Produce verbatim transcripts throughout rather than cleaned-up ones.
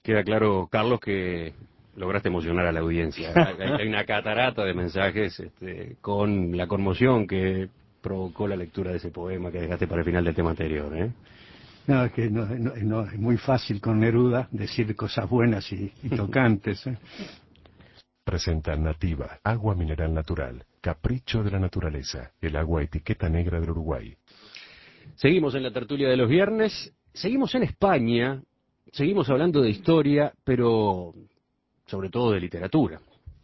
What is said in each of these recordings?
Queda claro, Carlos, que lograste emocionar a la audiencia. Hay, hay una catarata de mensajes este, con la conmoción que provocó la lectura de ese poema que dejaste para el final del tema anterior, ¿eh? No, es que no, no, no, es muy fácil con Neruda decir cosas buenas y, y tocantes, ¿eh? Presenta Nativa, agua mineral natural, capricho de la naturaleza, el agua etiqueta negra del Uruguay. Seguimos en la tertulia de los viernes, seguimos en España, seguimos hablando de historia, pero sobre todo de literatura.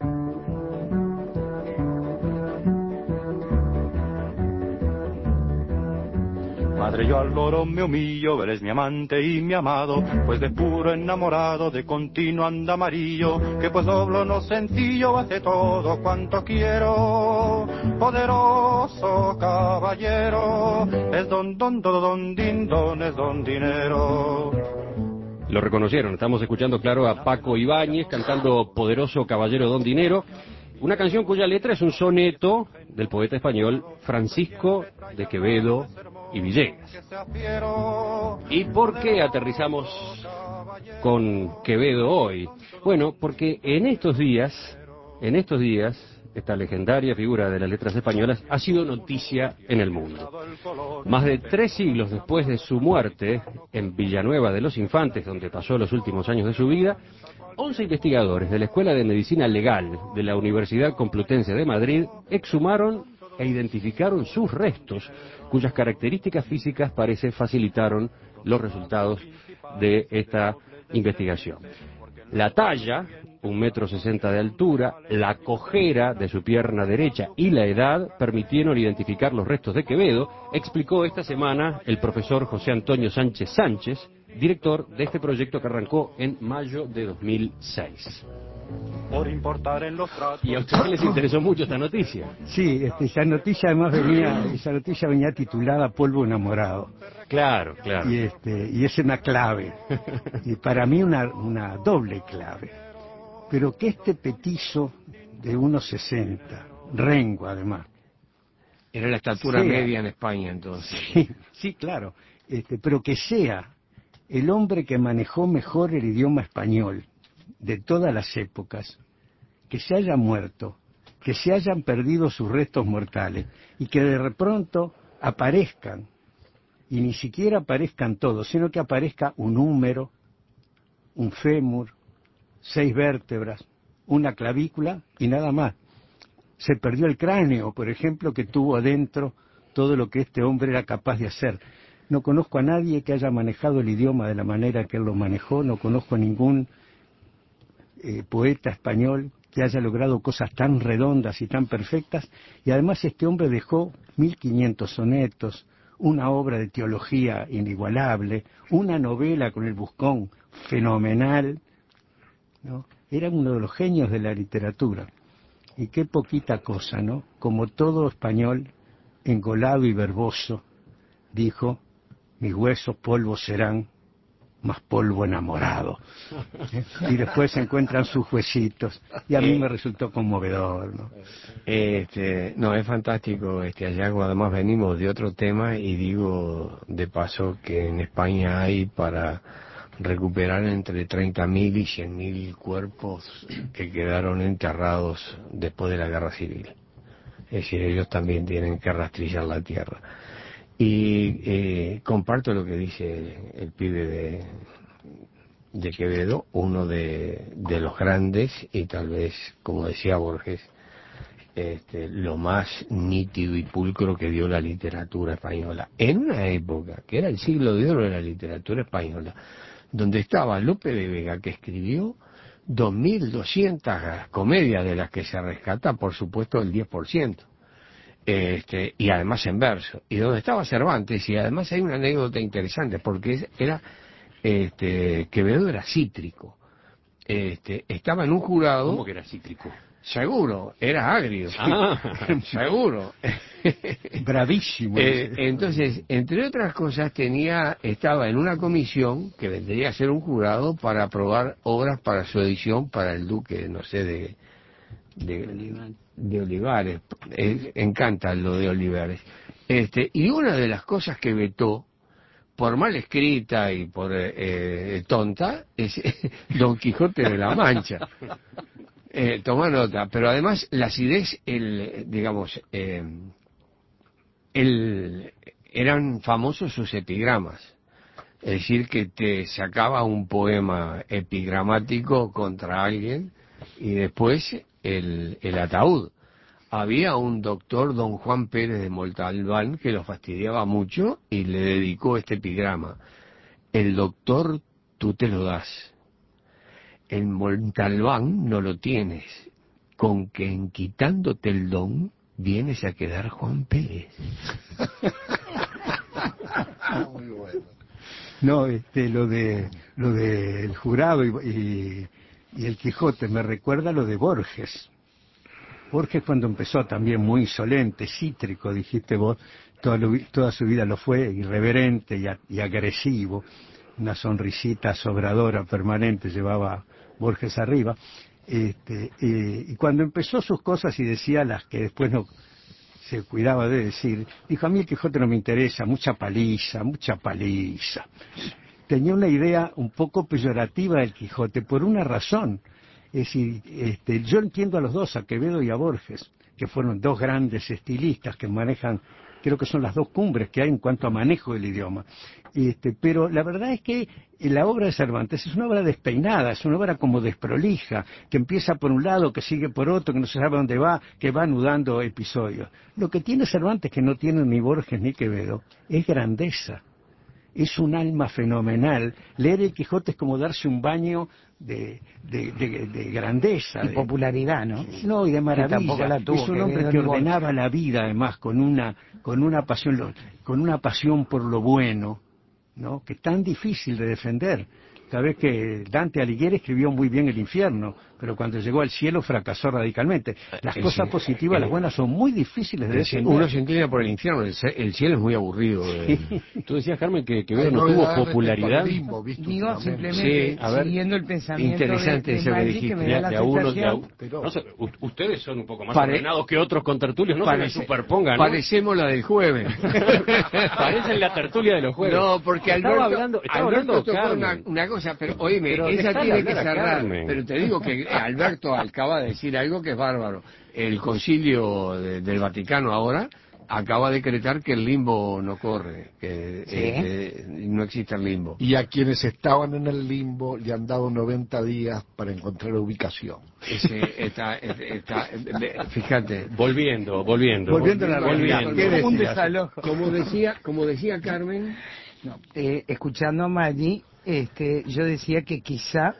Madre, yo al loro me humillo, eres mi amante y mi amado, pues de puro enamorado, de continuo anda amarillo, que pues doblo no sencillo, hace todo cuanto quiero, poderoso caballero, es don, don, don, don, din, don, es don dinero. Lo reconocieron, estamos escuchando, claro, a Paco Ibáñez cantando Poderoso Caballero Don Dinero, una canción cuya letra es un soneto del poeta español Francisco de Quevedo y Villegas. ¿Y por qué aterrizamos con Quevedo hoy? Bueno, porque en estos días, en estos días, esta legendaria figura de las letras españolas ha sido noticia en el mundo. Más de tres siglos después de su muerte en Villanueva de los Infantes, donde pasó los últimos años de su vida, once investigadores de la Escuela de Medicina Legal de la Universidad Complutense de Madrid exhumaron e identificaron sus restos, cuyas características físicas parece facilitaron los resultados de esta investigación. La talla, un metro sesenta de altura, la cojera de su pierna derecha y la edad permitieron identificar los restos de Quevedo, explicó esta semana el profesor José Antonio Sánchez Sánchez, director de este proyecto que arrancó en mayo de dos mil seis. Por importar en los tratos. ¿Y a ustedes les interesó mucho esta noticia? Sí, este, esa noticia además venía, esa noticia venía titulada Polvo enamorado. Claro, claro. Y este, y es una clave. Y para mí una, una doble clave. Pero que este petizo de uno sesenta, rengo además. Era la estatura sea, media en España entonces. Sí, sí, claro. Este, pero que sea el hombre que manejó mejor el idioma español de todas las épocas, que se haya muerto, que se hayan perdido sus restos mortales y que de pronto aparezcan, y ni siquiera aparezcan todos, sino que aparezca un húmero, un fémur, seis vértebras, una clavícula y nada más. Se perdió el cráneo, por ejemplo, que tuvo adentro todo lo que este hombre era capaz de hacer. No conozco a nadie que haya manejado el idioma de la manera que él lo manejó, no conozco a ningún eh, poeta español que haya logrado cosas tan redondas y tan perfectas, y además este hombre dejó mil quinientos sonetos, una obra de teología inigualable, una novela con el Buscón fenomenal, ¿no? Era uno de los genios de la literatura. Y qué poquita cosa, ¿no? Como todo español, engolado y verboso, dijo, mis huesos polvo serán, más polvo enamorado. ¿Eh? Y después se encuentran sus huesitos. Y a mí me resultó conmovedor, ¿no? Este, no, es fantástico este hallazgo. Además venimos de otro tema y digo de paso que en España hay para recuperar entre treinta mil y cien mil cuerpos que quedaron enterrados después de la guerra civil. Es decir, ellos también tienen que rastrillar la tierra. Y eh, comparto lo que dice el pibe de, de Quevedo, uno de, de los grandes y tal vez, como decía Borges, este, lo más nítido y pulcro que dio la literatura española. En una época que era el siglo de oro de la literatura española, donde estaba Lope de Vega, que escribió dos mil doscientas comedias, de las que se rescata, por supuesto, el diez por ciento. Este, y además en verso, y donde estaba Cervantes, y además hay una anécdota interesante, porque era, este, Quevedo era cítrico, este, estaba en un jurado. ¿Cómo que era cítrico? Seguro, era agrio, Ah. seguro. Bravísimo. Eh, entonces, entre otras cosas, tenía, estaba en una comisión que vendría a ser un jurado para aprobar obras para su edición para el duque, no sé, de, de, de Olivares. Eh, encanta lo de Olivares. Este, y una de las cosas que vetó, por mal escrita y por eh, tonta, es Don Quijote de la Mancha. Eh, toma nota, pero además la acidez, el, digamos, eh, el, eran famosos sus epigramas. Es decir, que te sacaba un poema epigramático contra alguien y después el, el ataúd. Había un doctor, don Juan Pérez de Montalbán, que lo fastidiaba mucho y le dedicó este epigrama. El doctor tú te lo das. El Montalbán no lo tienes. Con que en quitándote el don, vienes a quedar Juan Pérez. Muy bueno. No, este, lo de lo del jurado y, y, y el Quijote me recuerda lo de Borges. Borges cuando empezó también muy insolente, cítrico, dijiste vos, toda, lo, toda su vida lo fue, irreverente y, a, y agresivo, una sonrisita sobradora permanente llevaba Borges arriba, este, eh, y cuando empezó sus cosas y decía las que después no se cuidaba de decir, dijo, a mí el Quijote no me interesa, mucha paliza, mucha paliza. Tenía una idea un poco peyorativa del Quijote por una razón. Es decir, este, yo entiendo a los dos, a Quevedo y a Borges, que fueron dos grandes estilistas que manejan, creo que son las dos cumbres que hay en cuanto a manejo del idioma. Este, pero la verdad es que la obra de Cervantes es una obra despeinada, es una obra como desprolija, que empieza por un lado, que sigue por otro, que no se sabe dónde va, que va anudando episodios. Lo que tiene Cervantes, que no tiene ni Borges ni Quevedo, es grandeza. Es un alma fenomenal. Leer el Quijote es como darse un baño de, de, de, de grandeza. Y de popularidad, ¿no? No, y de maravilla. Que tampoco la tuvo, es un que hombre Quevedo que ni Borges. ordenaba la vida, además, con una, con una pasión, con una pasión por lo bueno, ¿no? Que es tan difícil de defender. Sabés que Dante Alighieri escribió muy bien el infierno, pero cuando llegó al cielo fracasó radicalmente. Las El cosas cielo, positivas, el- las buenas, son muy difíciles de El cielo- defender. uno se inclina por el infierno, el, ce- el cielo es muy aburrido. eh. Tú decías, Carmen, que Quevedo Hay no tuvo novedades respecto popularidad. al limbo, ¿viste? Digo últimamente. simplemente Sí, a ver, siguiendo el pensamiento interesante de, de eso que Maggi, dijiste. que me De, da la de a uno, de a sensación... u- Pero- no sé, u- ustedes son un poco más Pare- ordenados que otros contertulios, no Parece- se me superpongan, ¿no? Parecemos la del jueves. Parecen la tertulia de los jueves. No, porque estaba Alberto, hablando, estaba Alberto hablando tocó Carmen. una, una cosa, pero oíme, Pero ella dejala tiene que hablar a cerrar. Carmen. Pero te digo que Alberto acaba de decir algo que es bárbaro. El concilio de- del Vaticano ahora acaba de decretar que el limbo no corre, que ¿Sí? eh, eh, no existe el limbo. Y a quienes estaban en el limbo le han dado noventa días para encontrar ubicación. Ese, está, está, está- fíjate. Volviendo, volviendo. Volviendo a la realidad. volviendo. ¿Qué Un decías? desalojo. Como decía, como decía Carmen, No, eh, escuchando a Maggi, este, yo decía que quizá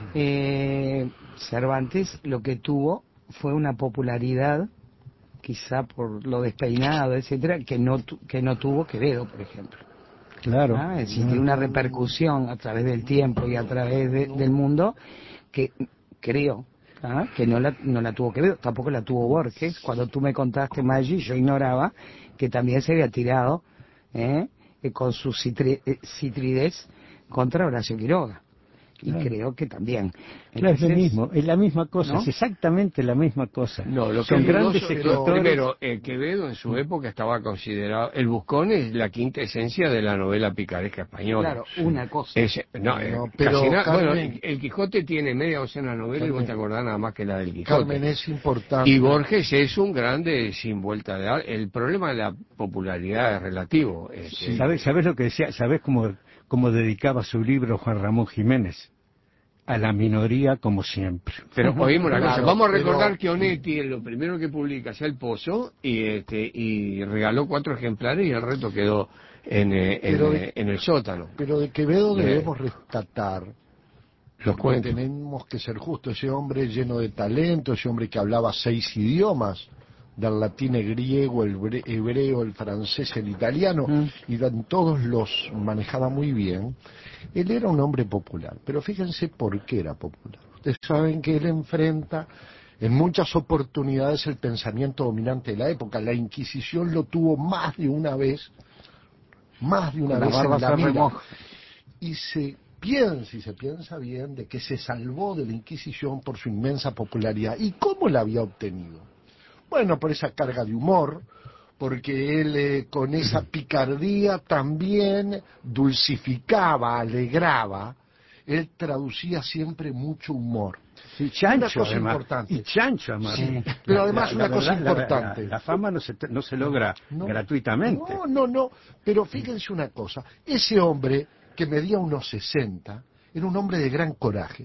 eh, Cervantes lo que tuvo fue una popularidad, quizá por lo despeinado, etcétera, que no tu- que no tuvo Quevedo, por ejemplo. Claro. ¿Ah? Es decir, tiene una repercusión a través del tiempo y a través de- del mundo que creo ¿ah? que no la, no la tuvo Quevedo, tampoco la tuvo Borges. Cuando tú me contaste, Maggi, yo ignoraba que también se había tirado ¿eh? Eh, con su citri- eh, citridez contra Horacio Quiroga. Y Claro. creo que también. Claro, es lo Entonces, mismo, es la misma cosa, ¿no? es exactamente la misma cosa. no, lo que Son es grandes dudoso es que, escritores. primero, eh, Quevedo en su época estaba considerado, el Buscón es la quinta esencia de la novela picaresca española. Claro, una cosa. Es- no, eh, No, pero, casi nada- Carmen- bueno, el, el Quijote tiene media docena de novelas y vos Carmen- te acordás nada más que la del Quijote. Carmen, es importante. Y Borges es un grande sin vuelta de ar- el problema de la popularidad es relativo. este, ¿Sabes, sabes lo que decía? ¿Sabes cómo, cómo dedicaba su libro Juan Ramón Jiménez? A la minoría como siempre. Pero oímos una cosa, Claro, vamos a pero- recordar que Onetti en lo primero que publica es El Pozo y este y regaló cuatro ejemplares y el resto quedó en, eh, en, Pero- eh, en el sótano. Pero de Quevedo Eh, debemos rescatar, Los porque cuentos. tenemos que ser justos, ese hombre lleno de talento, ese hombre que hablaba seis idiomas, del latín, el griego, el bre- hebreo, el francés, el italiano, Mm. y en todos los manejaba muy bien. Él era un hombre popular, pero fíjense por qué era popular. Ustedes saben que él enfrenta en muchas oportunidades el pensamiento dominante de la época. La Inquisición lo tuvo más de una vez, más de una La vez barba en la se mira. remoja. Y se piensa, y se piensa bien, de que se salvó de la Inquisición por su inmensa popularidad. ¿Y cómo la había obtenido? Bueno, por esa carga de humor, porque él eh, con esa picardía también dulcificaba, alegraba, él traducía siempre mucho humor. Sí, Chancho, una cosa además, importante. y Chancho, además. Sí, pero además La- una la cosa verdad, la- importante. La, la fama no se, no se logra No, gratuitamente. No, no, no, pero fíjense una cosa, ese hombre que medía unos sesenta, era un hombre de gran coraje,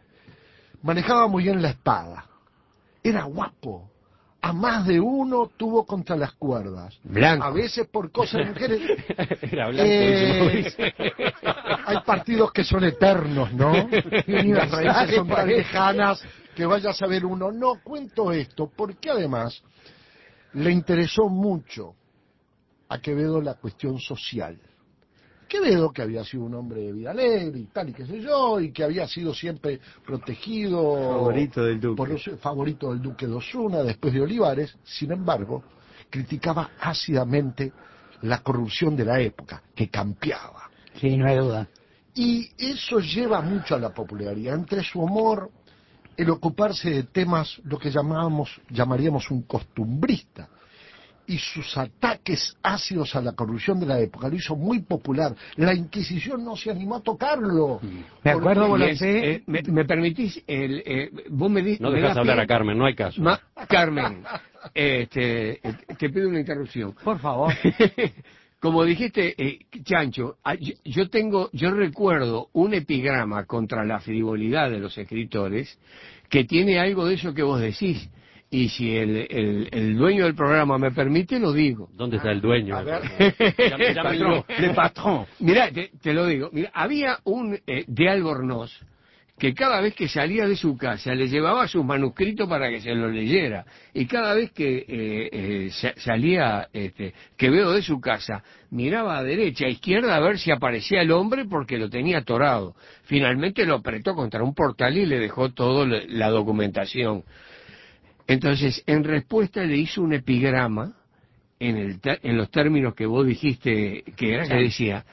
manejaba muy bien la espada, era guapo, a más de uno tuvo contra las cuerdas, Blanco. a veces por cosas de mujeres. Era blanco, Eh, dice hay partidos que son eternos, ¿no? Y las raíces son tan lejanas que vaya a saber uno. No, cuento esto porque además le interesó mucho a Quevedo la cuestión social. Quevedo, que había sido un hombre de vida alegre y tal y qué sé yo, y que había sido siempre protegido, Favorito del duque. por los- favorito del duque de Osuna, después de Olivares, sin embargo, criticaba ácidamente la corrupción de la época, que campeaba. Sí, no hay duda. Y eso lleva mucho a la popularidad, entre su humor, el ocuparse de temas, lo que llamábamos, llamaríamos un costumbrista, y sus ataques ácidos a la corrupción de la época lo hizo muy popular. La Inquisición no se animó a tocarlo. Me acuerdo, Porque- Y es, Volonté, eh, me, me permitís, el, eh, vos me di- No me dejas das hablar pie- a Carmen, no hay caso. Ma- Carmen, este, eh, te pido una interrupción. por favor. Como dijiste, eh, Chancho, ah, yo, yo tengo, yo recuerdo un epigrama contra la frivolidad de los escritores que tiene algo de eso que vos decís. Y si el, el, el dueño del programa me permite, lo digo. ¿Dónde está el dueño? A ver. Llame- llámelo. Le patrón. Mira, te, te lo digo. Mira, había un eh, de Albornoz que cada vez que salía de su casa le llevaba sus manuscritos para que se los leyera. Y cada vez que eh, eh, sa- salía este, Quevedo de su casa, miraba a derecha, a izquierda a ver si aparecía el hombre porque lo tenía atorado. Finalmente lo apretó contra un portal y le dejó toda la documentación. Entonces, en respuesta le hizo un epigrama en, el, ter- en los términos que vos dijiste que era, que decía: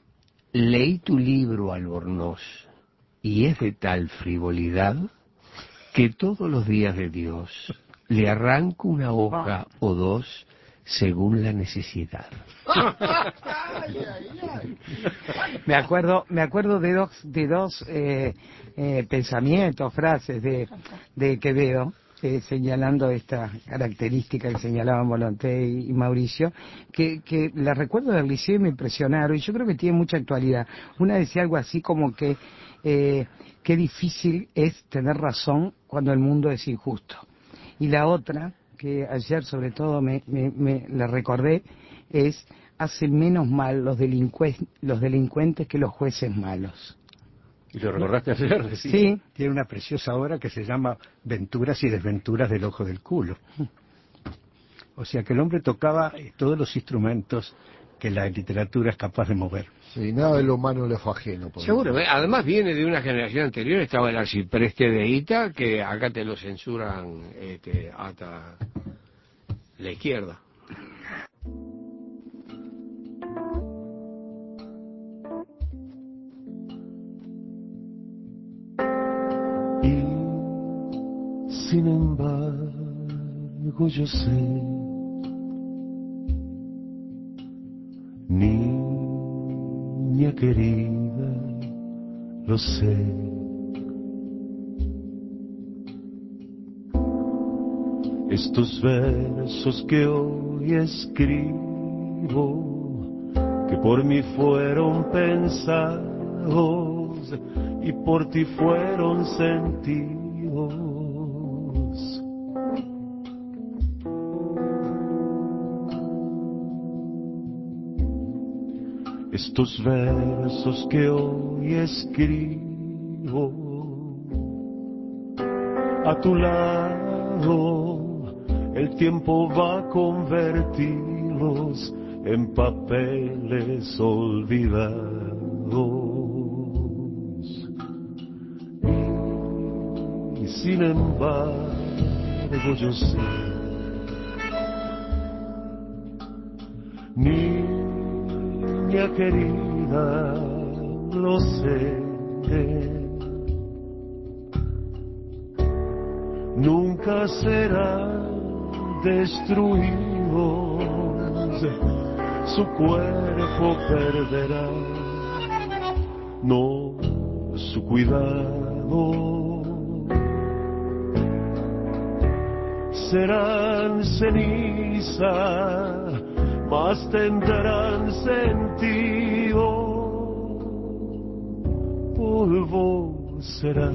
leí tu libro, Albornoz, y es de tal frivolidad que todos los días de Dios le arranco una hoja o dos según la necesidad. Me acuerdo, me acuerdo de dos, de dos eh, eh, pensamientos, frases de, de Quevedo, eh, señalando esta característica que señalaban Volonté y, y Mauricio, que, que la recuerdo del liceo y me impresionaron, y yo creo que tiene mucha actualidad. Una decía algo así como que eh, qué difícil es tener razón cuando el mundo es injusto. Y la otra, que ayer sobre todo me, me, me la recordé, es: hacen menos mal los, delincues, los delincuentes que los jueces malos. ¿Y lo recordaste ayer? Sí, Sí. tiene una preciosa obra que se llama Venturas y desventuras del ojo del culo. O sea que el hombre tocaba eh, todos los instrumentos que la literatura es capaz de mover. Sí, nada de lo humano le fue ajeno. por Seguro, ejemplo. ¿eh? Además viene de una generación anterior, estaba el arcipreste de Ita, que acá te lo censuran este, hasta la izquierda. Y sin embargo yo sé, niña querida, lo sé. Estos versos que hoy escribo, que por mí fueron pensados y por ti fueron sentidos. Estos versos que hoy escribo, a tu lado el tiempo va a convertirlos en papeles olvidados. Y sin embargo yo sé, niña querida, lo sé, nunca serán destruidos su cuerpo perderá, no su cuidado. Serán ceniza, mas tendrán sentido. Polvo será,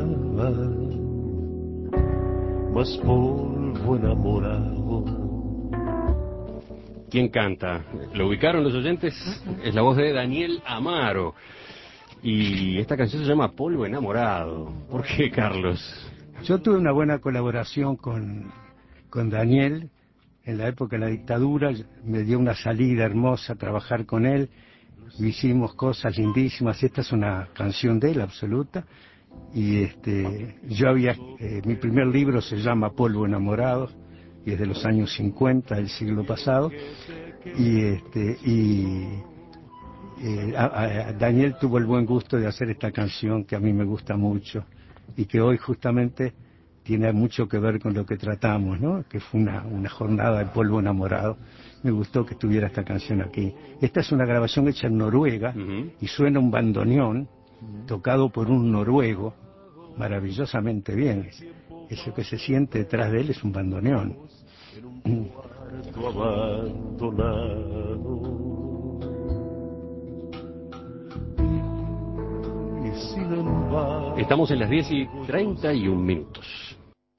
mas polvo enamorado. ¿Quién canta? ¿Lo ubicaron los oyentes? Es la voz de Daniel Amaro. Y esta canción se llama Polvo Enamorado. ¿Por qué, Carlos? Yo tuve una buena colaboración con, con Daniel en la época de la dictadura. Me dio una salida hermosa a trabajar con él. Hicimos cosas lindísimas. Esta es una canción de él, absoluta. Y este, yo había, eh, mi primer libro se llama Polvo Enamorado, y es de los años cincuenta del siglo pasado, y este y eh, a, a Daniel tuvo el buen gusto de hacer esta canción que a mí me gusta mucho y que hoy justamente tiene mucho que ver con lo que tratamos, ¿no? Que fue una, una jornada de polvo enamorado. Me gustó que estuviera esta canción aquí. Esta es una grabación hecha en Noruega, uh-huh. y suena un bandoneón tocado por un noruego maravillosamente bien. Eso que se siente detrás de él es un bandoneón. Estamos en las diez y treinta y un minutos.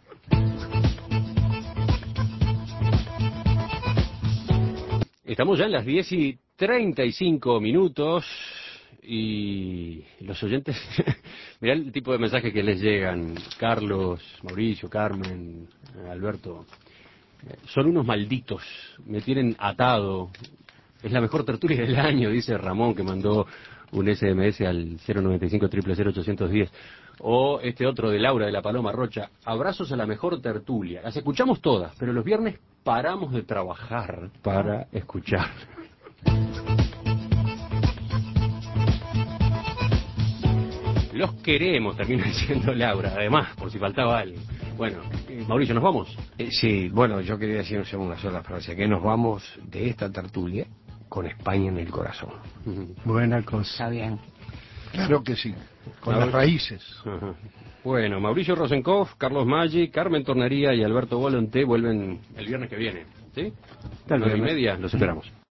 Estamos ya en las diez y treinta y cinco minutos. Y los oyentes, mirá el tipo de mensajes que les llegan. Carlos, Mauricio, Carmen, Alberto, son unos malditos, me tienen atado. Es la mejor tertulia del año, dice Ramón, que mandó un ese eme ese al cero noventa y cinco, cero cero cero, ochocientos diez. O este otro de Laura de la Paloma Rocha, abrazos a la mejor tertulia. Las escuchamos todas, pero los viernes paramos de trabajar para escuchar. Los queremos, termina diciendo Laura, además, por si faltaba alguien. Bueno, Mauricio, ¿nos vamos? Eh, sí, bueno, yo quería decir una sola frase, que nos vamos de esta tertulia con España en el corazón. Uh-huh. Buena cosa. Está bien. Claro que sí, con Maur... las raíces. Uh-huh. Bueno, Mauricio Rosenkopf, Carlos Maggi, Carmen Tornería y Alberto Volonté vuelven el viernes que viene, ¿sí? Tal Nueve y media, los esperamos.